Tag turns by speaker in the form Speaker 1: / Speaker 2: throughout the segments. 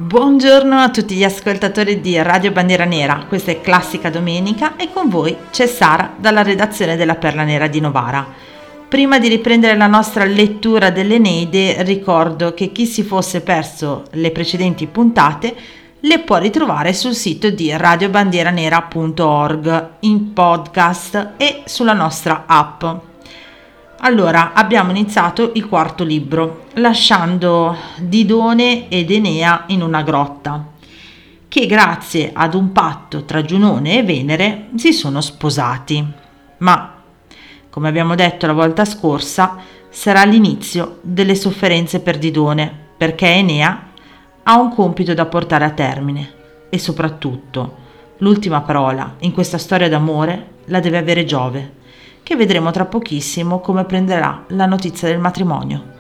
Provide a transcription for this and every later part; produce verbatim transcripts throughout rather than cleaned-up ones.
Speaker 1: Buongiorno a tutti gli ascoltatori di Radio Bandiera Nera, questa è Classica Domenica e con voi c'è Sara dalla redazione della Perla Nera di Novara. Prima di riprendere la nostra lettura dell'Eneide ricordo che chi si fosse perso le precedenti puntate le può ritrovare sul sito di radio bandiera nera punto org in podcast e sulla nostra app. Allora, abbiamo iniziato il quarto libro, lasciando Didone ed Enea in una grotta, che grazie ad un patto tra Giunone e Venere si sono sposati. Ma, come abbiamo detto la volta scorsa, sarà l'inizio delle sofferenze per Didone, perché Enea ha un compito da portare a termine e soprattutto l'ultima parola in questa storia d'amore la deve avere Giove, che vedremo tra pochissimo come prenderà la notizia del matrimonio.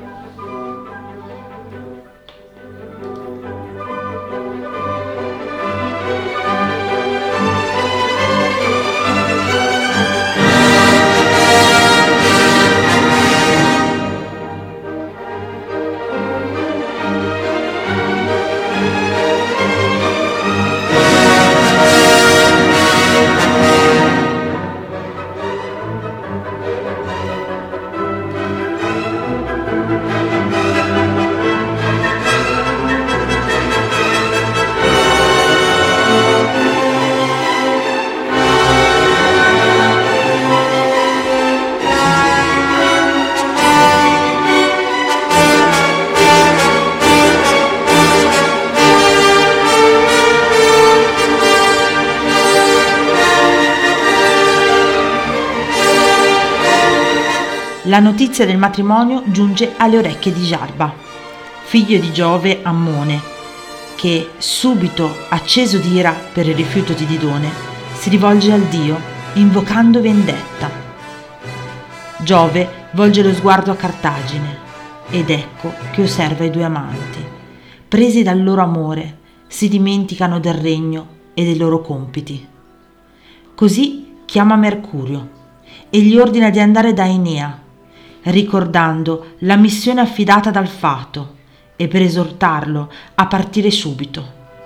Speaker 1: La notizia del matrimonio giunge alle orecchie di Giarba, figlio di Giove Ammone, che, subito acceso di ira per il rifiuto di Didone, si rivolge al dio, invocando vendetta. Giove volge lo sguardo a Cartagine, ed ecco che osserva i due amanti. Presi dal loro amore, si dimenticano del regno e dei loro compiti. Così chiama Mercurio e gli ordina di andare da Enea, ricordando la missione affidata dal fato e per esortarlo a partire subito.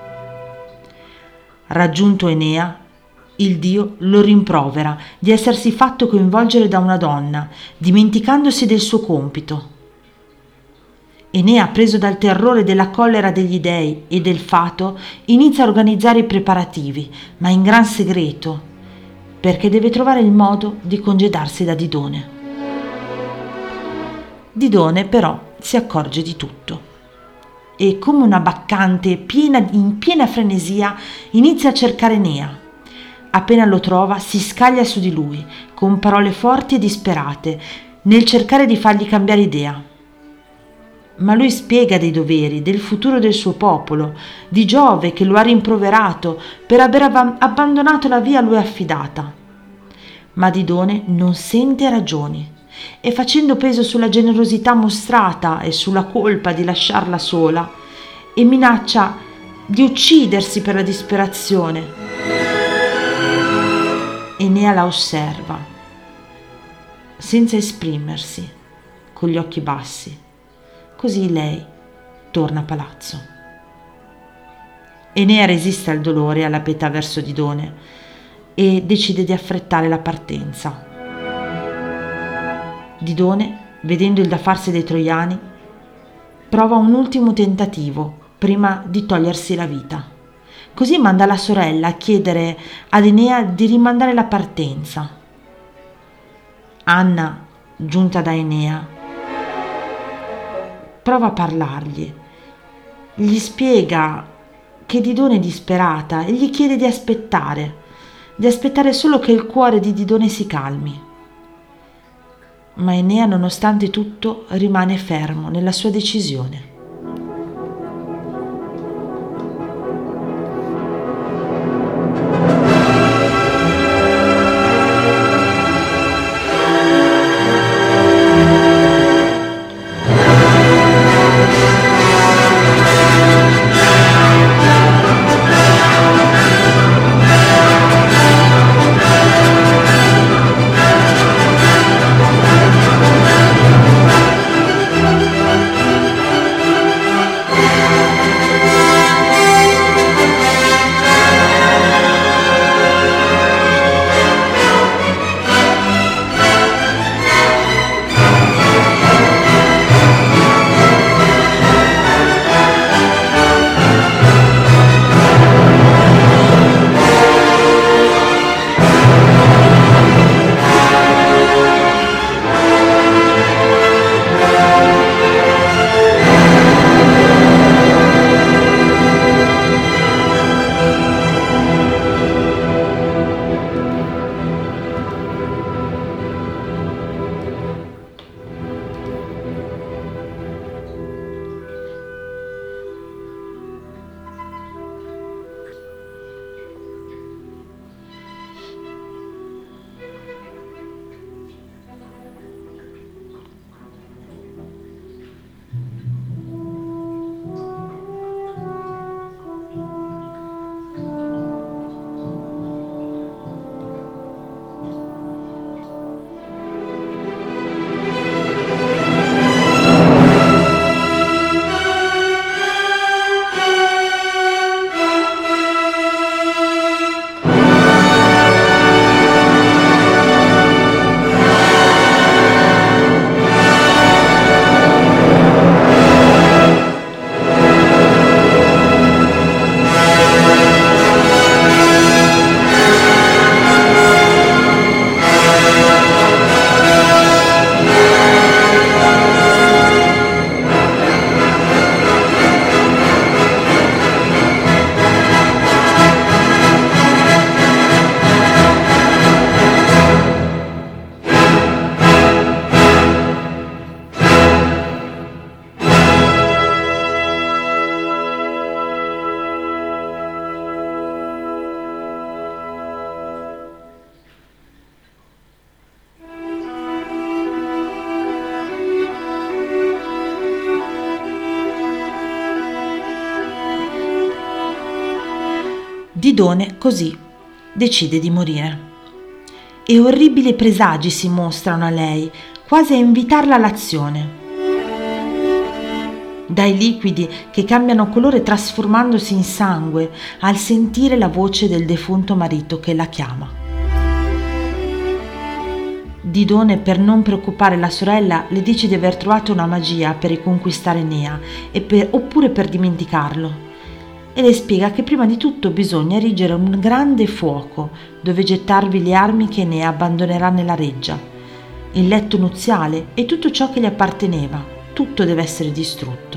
Speaker 1: Raggiunto Enea, il dio lo rimprovera di essersi fatto coinvolgere da una donna, dimenticandosi del suo compito. Enea, preso dal terrore della collera degli dei e del fato, inizia a organizzare i preparativi, ma in gran segreto, perché deve trovare il modo di congedarsi da Didone. Didone però si accorge di tutto e, come una baccante piena, in piena frenesia, inizia a cercare Enea. Appena lo trova si scaglia su di lui con parole forti e disperate nel cercare di fargli cambiare idea. Ma lui spiega dei doveri, del futuro del suo popolo, di Giove che lo ha rimproverato per aver ab- abbandonato la via a lui affidata. Ma Didone non sente ragioni e, facendo peso sulla generosità mostrata e sulla colpa di lasciarla sola, e minaccia di uccidersi per la disperazione. Enea la osserva, senza esprimersi, con gli occhi bassi. Così lei torna a palazzo. Enea resiste al dolore e alla pietà verso Didone e decide di affrettare la partenza. Didone, vedendo il da farsi dei troiani, prova un ultimo tentativo prima di togliersi la vita. Così manda la sorella a chiedere ad Enea di rimandare la partenza. Anna, giunta da Enea, prova a parlargli. Gli spiega che Didone è disperata e gli chiede di aspettare, di aspettare solo che il cuore di Didone si calmi. Ma Enea, nonostante tutto, rimane fermo nella sua decisione. Didone così decide di morire e orribili presagi si mostrano a lei, quasi a invitarla all'azione. Dai liquidi che cambiano colore trasformandosi in sangue al sentire la voce del defunto marito che la chiama. Didone, per non preoccupare la sorella, le dice di aver trovato una magia per riconquistare Enea e per, oppure per dimenticarlo, e le spiega che prima di tutto bisogna erigere un grande fuoco dove gettarvi le armi che Enea abbandonerà nella reggia, il letto nuziale e tutto ciò che gli apparteneva. Tutto deve essere distrutto.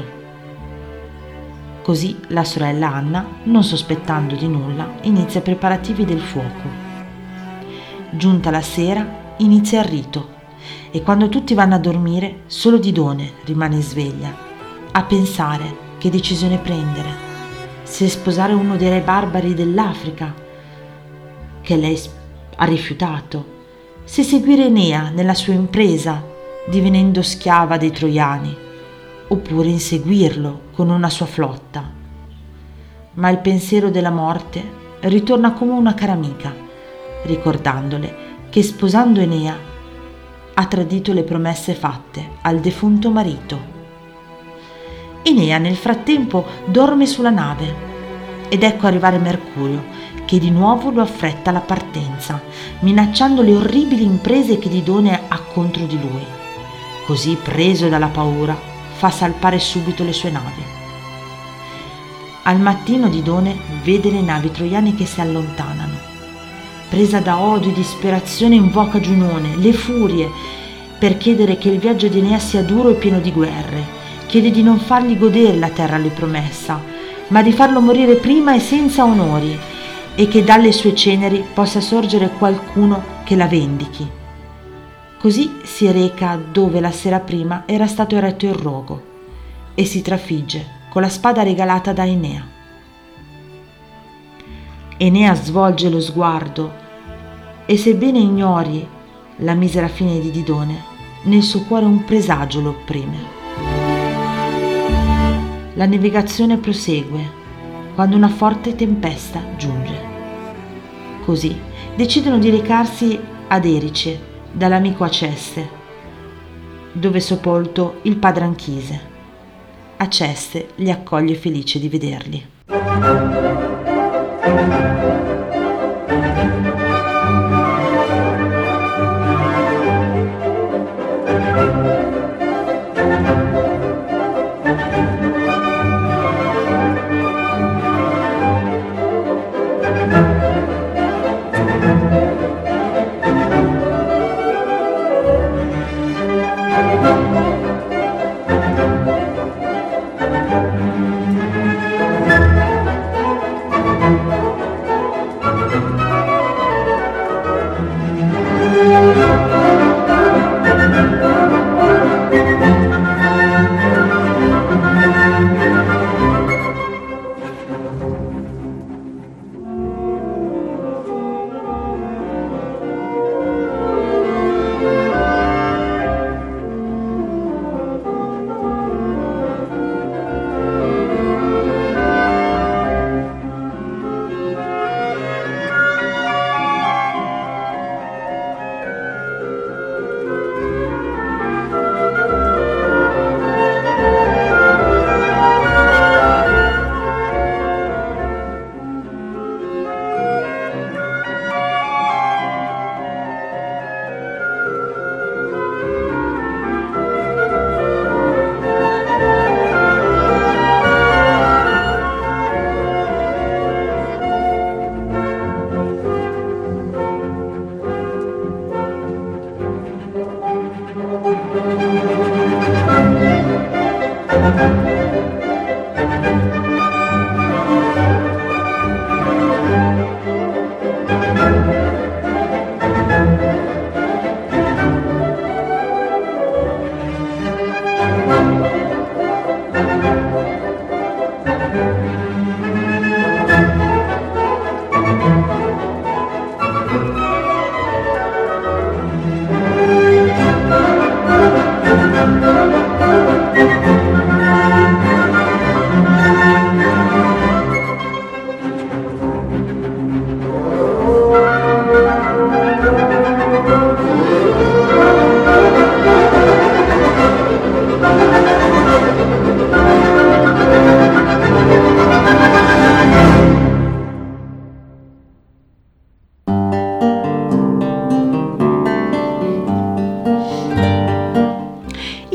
Speaker 1: Così la sorella Anna, non sospettando di nulla, inizia i preparativi del fuoco. Giunta la sera, inizia il rito e quando tutti vanno a dormire, solo Didone rimane sveglia a pensare che decisione prendere. Se sposare uno dei re barbari dell'Africa, che lei ha rifiutato, se seguire Enea nella sua impresa, divenendo schiava dei troiani, oppure inseguirlo con una sua flotta. Ma il pensiero della morte ritorna come una cara amica, ricordandole che sposando Enea ha tradito le promesse fatte al defunto marito. Enea nel frattempo dorme sulla nave ed ecco arrivare Mercurio, che di nuovo lo affretta alla partenza, minacciando le orribili imprese che Didone ha contro di lui. Così, preso dalla paura, fa salpare subito le sue navi. Al mattino Didone vede le navi troiane che si allontanano. Presa da odio e disperazione invoca Giunone, le furie, per chiedere che il viaggio di Enea sia duro e pieno di guerre. Chiede di non fargli godere la terra a lui promessa, ma di farlo morire prima e senza onori, e che dalle sue ceneri possa sorgere qualcuno che la vendichi. Così si reca dove la sera prima era stato eretto il rogo e si trafigge con la spada regalata da Enea. Enea svolge lo sguardo e, sebbene ignori la misera fine di Didone, nel suo cuore un presagio lo opprime. La navigazione prosegue quando una forte tempesta giunge. Così decidono di recarsi ad Erice dall'amico Aceste, dove è sepolto il padre Anchise. Aceste li accoglie felice di vederli.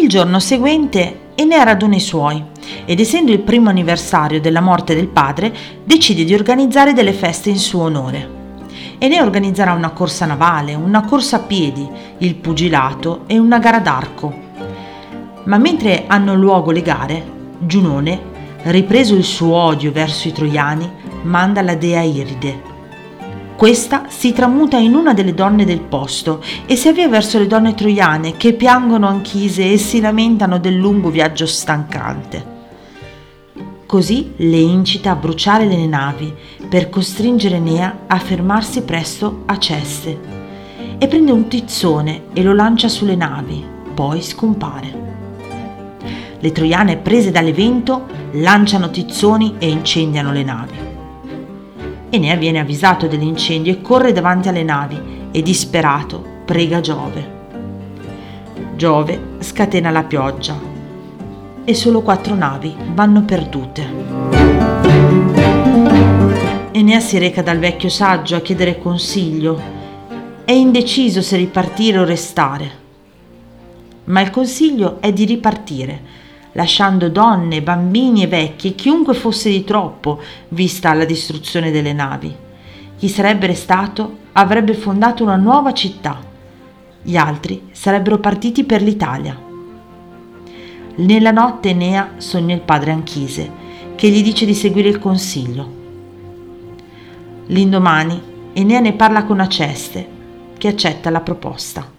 Speaker 1: giorno seguente Enea raduna i suoi ed, essendo il primo anniversario della morte del padre, decide di organizzare delle feste in suo onore. Enea organizzerà una corsa navale, una corsa a piedi, il pugilato e una gara d'arco. Ma mentre hanno luogo le gare, Giunone, ripreso il suo odio verso i troiani, manda la dea Iride. Questa si tramuta in una delle donne del posto e si avvia verso le donne troiane, che piangono anch'ise e si lamentano del lungo viaggio stancante. Così le incita a bruciare le navi per costringere Enea a fermarsi presto a Ceste, e prende un tizzone e lo lancia sulle navi, poi scompare. Le troiane, prese dall'evento, lanciano tizzoni e incendiano le navi. Enea viene avvisato dell'incendio e corre davanti alle navi e, disperato, prega Giove. Giove scatena la pioggia e solo quattro navi vanno perdute. Enea si reca dal vecchio saggio a chiedere consiglio. È indeciso se ripartire o restare, ma il consiglio è di ripartire, lasciando donne, bambini e vecchi e chiunque fosse di troppo, vista la distruzione delle navi. Chi sarebbe restato avrebbe fondato una nuova città. Gli altri sarebbero partiti per l'Italia. Nella notte Enea sogna il padre Anchise, che gli dice di seguire il consiglio. L'indomani Enea ne parla con Aceste, che accetta la proposta.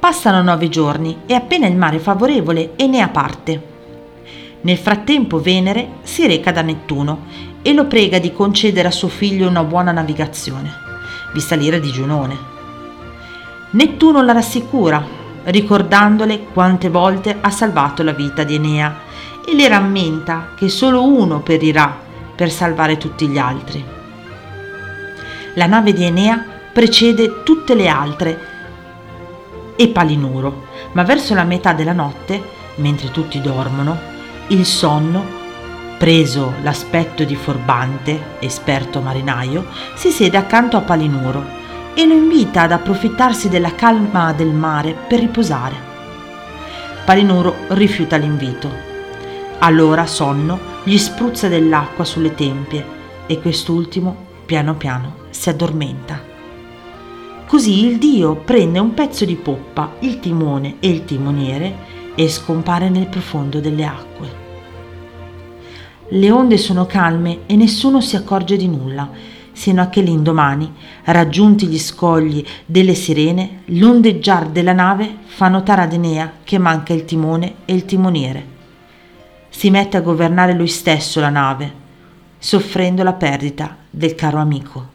Speaker 1: Passano nove giorni e appena il mare è favorevole Enea parte. Nel frattempo Venere si reca da Nettuno e lo prega di concedere a suo figlio una buona navigazione, vista l'ira di Giunone. Nettuno la rassicura, ricordandole quante volte ha salvato la vita di Enea e le rammenta che solo uno perirà per salvare tutti gli altri. La nave di Enea precede tutte le altre e Palinuro, ma verso la metà della notte, mentre tutti dormono, il sonno, preso l'aspetto di Forbante, esperto marinaio, si siede accanto a Palinuro e lo invita ad approfittarsi della calma del mare per riposare. Palinuro rifiuta l'invito. Allora Sonno gli spruzza dell'acqua sulle tempie e quest'ultimo piano piano si addormenta. Così il dio prende un pezzo di poppa, il timone e il timoniere e scompare nel profondo delle acque. Le onde sono calme e nessuno si accorge di nulla, sino a che l'indomani, raggiunti gli scogli delle Sirene, l'ondeggiar della nave fa notare ad Enea che manca il timone e il timoniere. Si mette a governare lui stesso la nave, soffrendo la perdita del caro amico.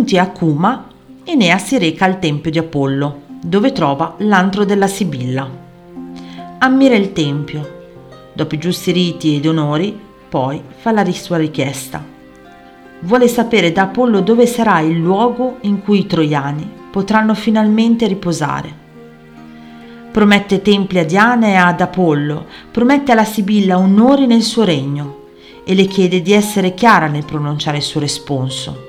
Speaker 1: Giunti a Cuma, Enea si reca al tempio di Apollo, dove trova l'antro della Sibilla. Ammira il tempio. Dopo i giusti riti ed onori, poi fa la sua richiesta. Vuole sapere da Apollo dove sarà il luogo in cui i troiani potranno finalmente riposare. Promette templi a Diana e ad Apollo, promette alla Sibilla onori nel suo regno e le chiede di essere chiara nel pronunciare il suo responso.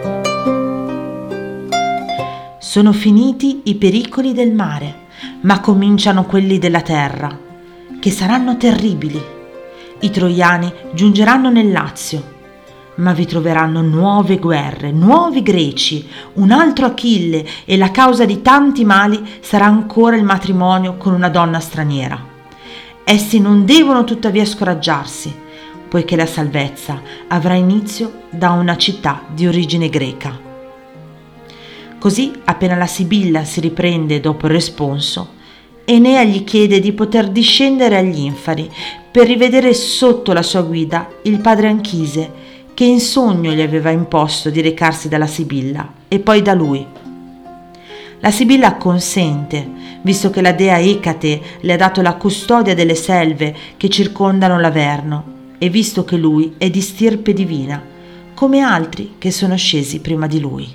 Speaker 1: Sono finiti i pericoli del mare, ma cominciano quelli della terra, che saranno terribili. I troiani giungeranno nel Lazio, ma vi troveranno nuove guerre, nuovi greci, un altro Achille e la causa di tanti mali sarà ancora il matrimonio con una donna straniera. Essi non devono tuttavia scoraggiarsi, poiché la salvezza avrà inizio da una città di origine greca. Così, appena la Sibilla si riprende dopo il responso, Enea gli chiede di poter discendere agli infari per rivedere sotto la sua guida il padre Anchise, che in sogno gli aveva imposto di recarsi dalla Sibilla e poi da lui. La Sibilla acconsente, visto che la dea Ecate le ha dato la custodia delle selve che circondano l'Averno e visto che lui è di stirpe divina, come altri che sono scesi prima di lui.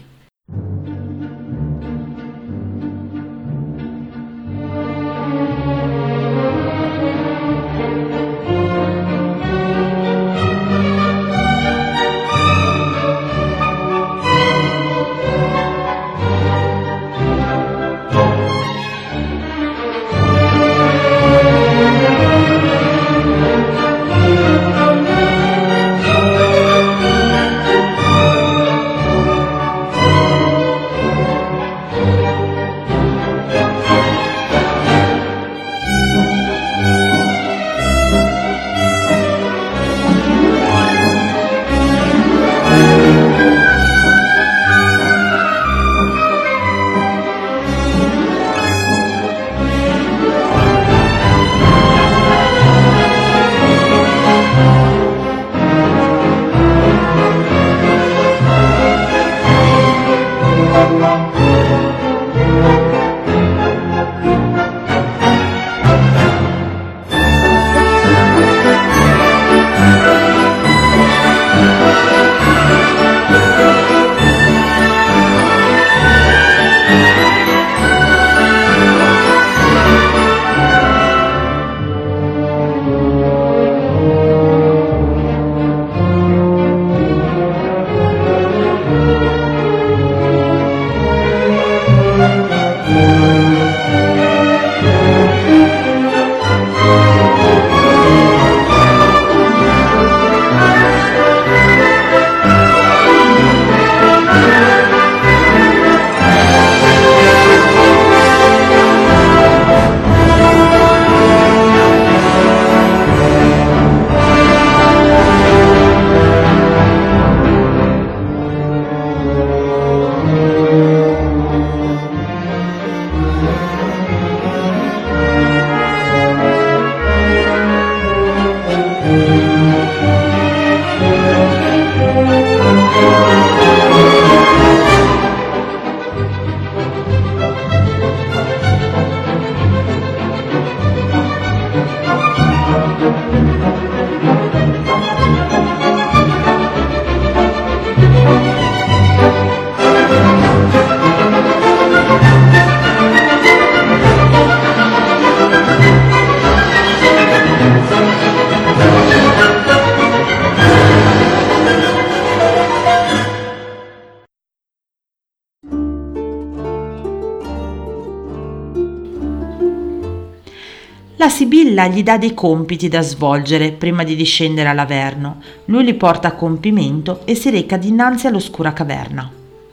Speaker 1: La Sibilla gli dà dei compiti da svolgere prima di discendere all'Averno. Lui li porta a compimento e si reca dinanzi all'oscura caverna.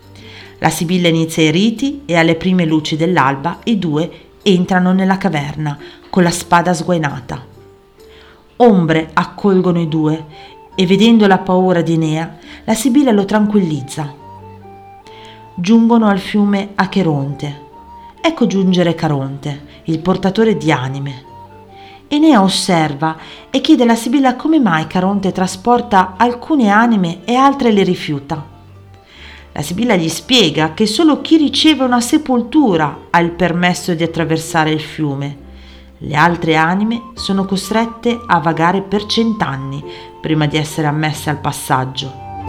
Speaker 1: La Sibilla inizia i riti e alle prime luci dell'alba i due entrano nella caverna con la spada sguainata. Ombre accolgono i due e vedendo la paura di Enea, la Sibilla lo tranquillizza. Giungono al fiume Acheronte. Ecco giungere Caronte, il portatore di anime. Enea osserva e chiede alla Sibilla come mai Caronte trasporta alcune anime e altre le rifiuta. La Sibilla gli spiega che solo chi riceve una sepoltura ha il permesso di attraversare il fiume. Le altre anime sono costrette a vagare per cent'anni prima di essere ammesse al passaggio.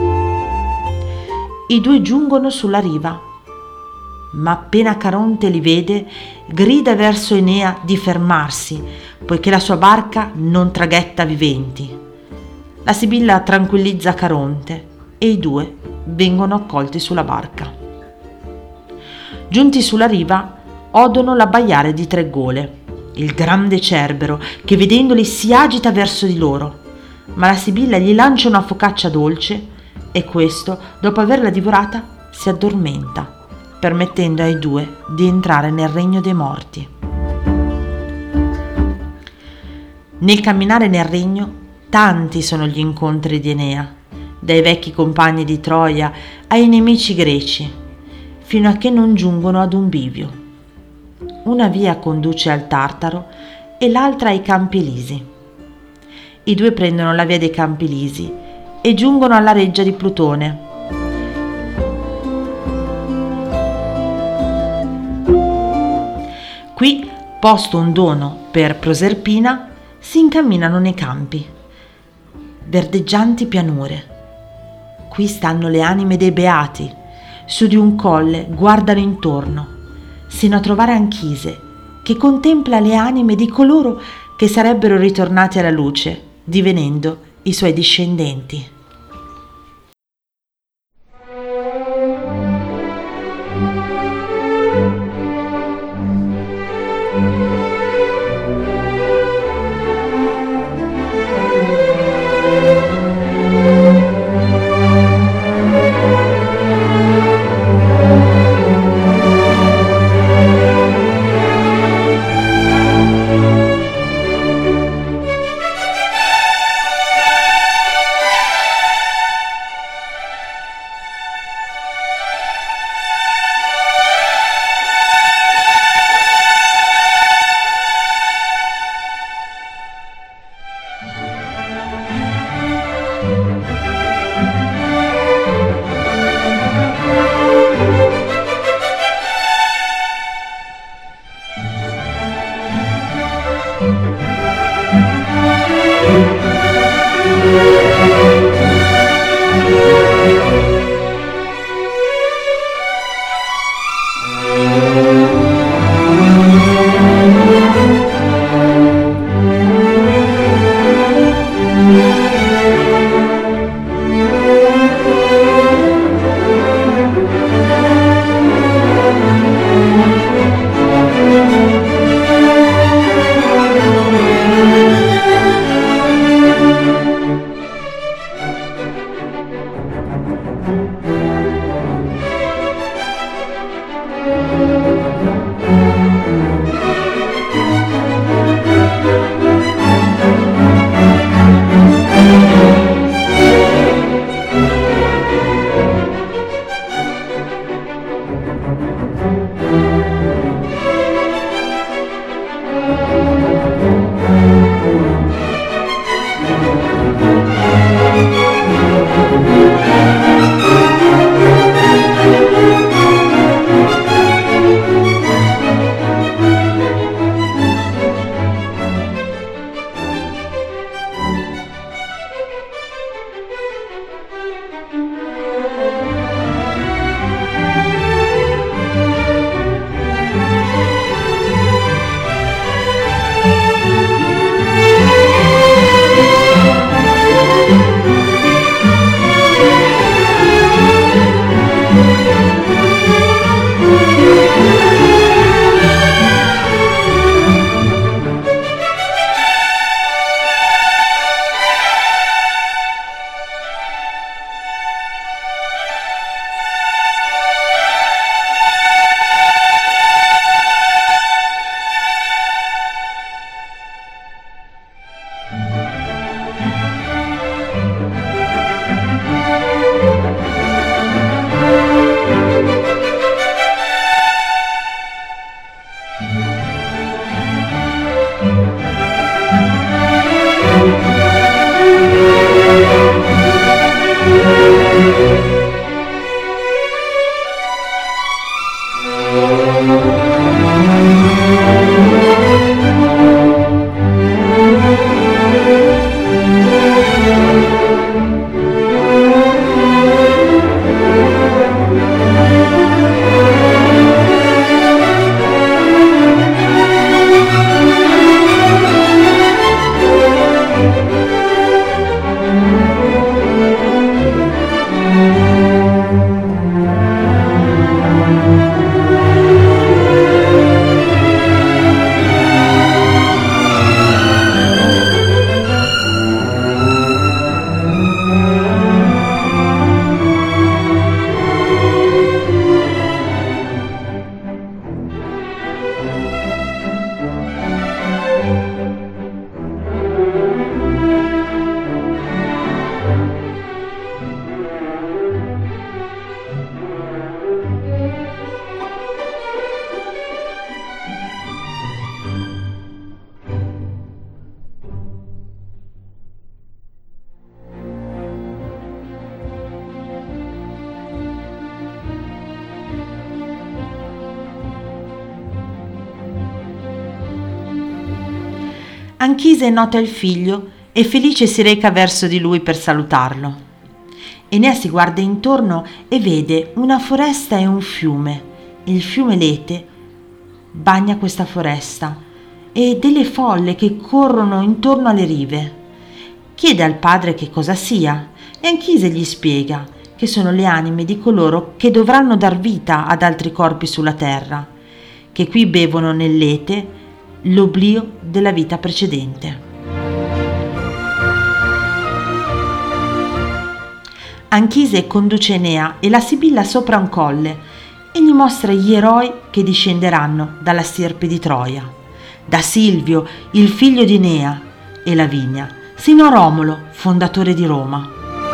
Speaker 1: I due giungono sulla riva, ma appena Caronte li vede, grida verso Enea di fermarsi, poiché la sua barca non traghetta viventi. La Sibilla tranquillizza Caronte e i due vengono accolti sulla barca. Giunti sulla riva, odono l'abbaiare di tre gole, il grande Cerbero, che vedendoli si agita verso di loro, ma la Sibilla gli lancia una focaccia dolce e questo, dopo averla divorata, si addormenta, permettendo ai due di entrare nel regno dei morti. Nel camminare nel regno, tanti sono gli incontri di Enea, dai vecchi compagni di Troia ai nemici greci, fino a che non giungono ad un bivio. Una via conduce al Tartaro e l'altra ai Campi Elisi. I due prendono la via dei Campi Elisi e giungono alla reggia di Plutone. Qui, posto un dono per Proserpina, si incamminano nei campi, verdeggianti pianure. Qui stanno le anime dei beati, su di un colle guardano intorno, sino a trovare Anchise, che contempla le anime di coloro che sarebbero ritornati alla luce, divenendo i suoi discendenti. Anchise nota il figlio e felice si reca verso di lui per salutarlo. Enea si guarda intorno e vede una foresta e un fiume. Il fiume Lete bagna questa foresta e delle folle che corrono intorno alle rive. Chiede al padre che cosa sia e Anchise gli spiega che sono le anime di coloro che dovranno dar vita ad altri corpi sulla terra, che qui bevono nel Lete l'oblio della vita precedente. Anchise conduce Enea e la Sibilla sopra un colle e gli mostra gli eroi che discenderanno dalla stirpe di Troia, da Silvio, il figlio di Enea, e Lavinia, sino a Romolo, fondatore di Roma.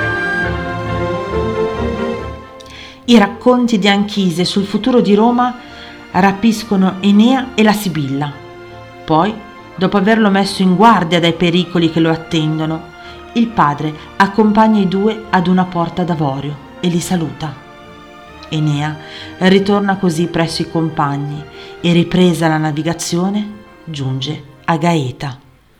Speaker 1: I racconti di Anchise sul futuro di Roma rapiscono Enea e la Sibilla. Poi, dopo averlo messo in guardia dai pericoli che lo attendono, il padre accompagna i due ad una porta d'avorio e li saluta. Enea ritorna così presso i compagni e, ripresa la navigazione, giunge a Gaeta.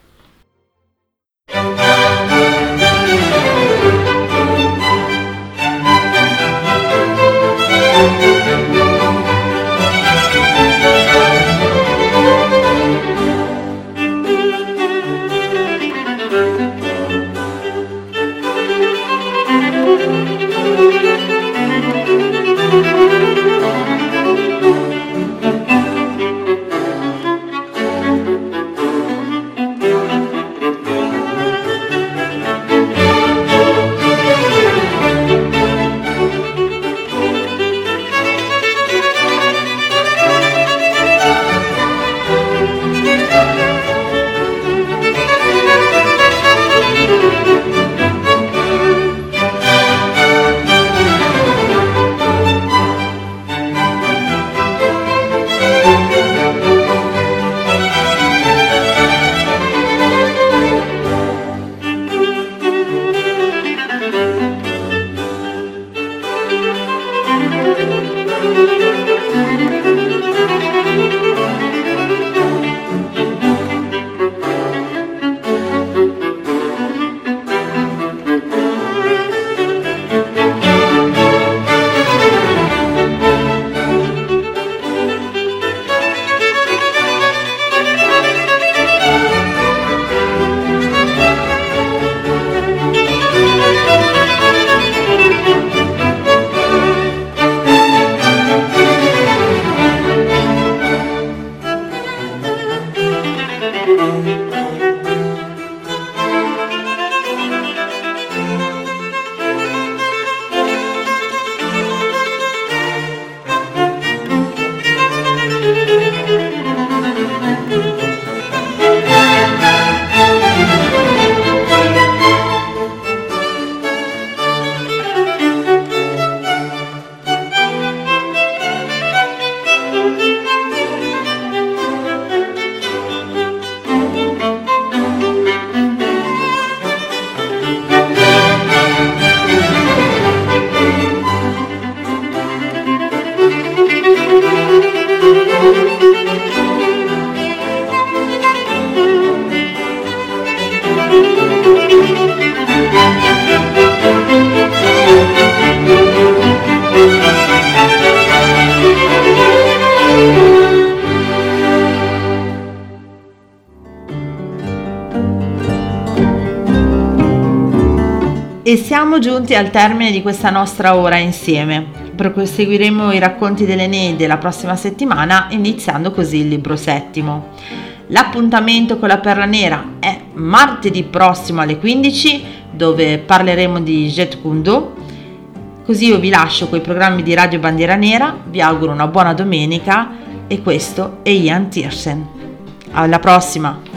Speaker 1: E siamo giunti al termine di questa nostra ora insieme. Proseguiremo i racconti dell'Eneide la prossima settimana, iniziando così il libro settimo. L'appuntamento con la Perla Nera è martedì prossimo alle quindici, dove parleremo di Jet Kundo. Così io vi lascio con i programmi di Radio Bandiera Nera, vi auguro una buona domenica e questo è Ian Tiersen. Alla prossima!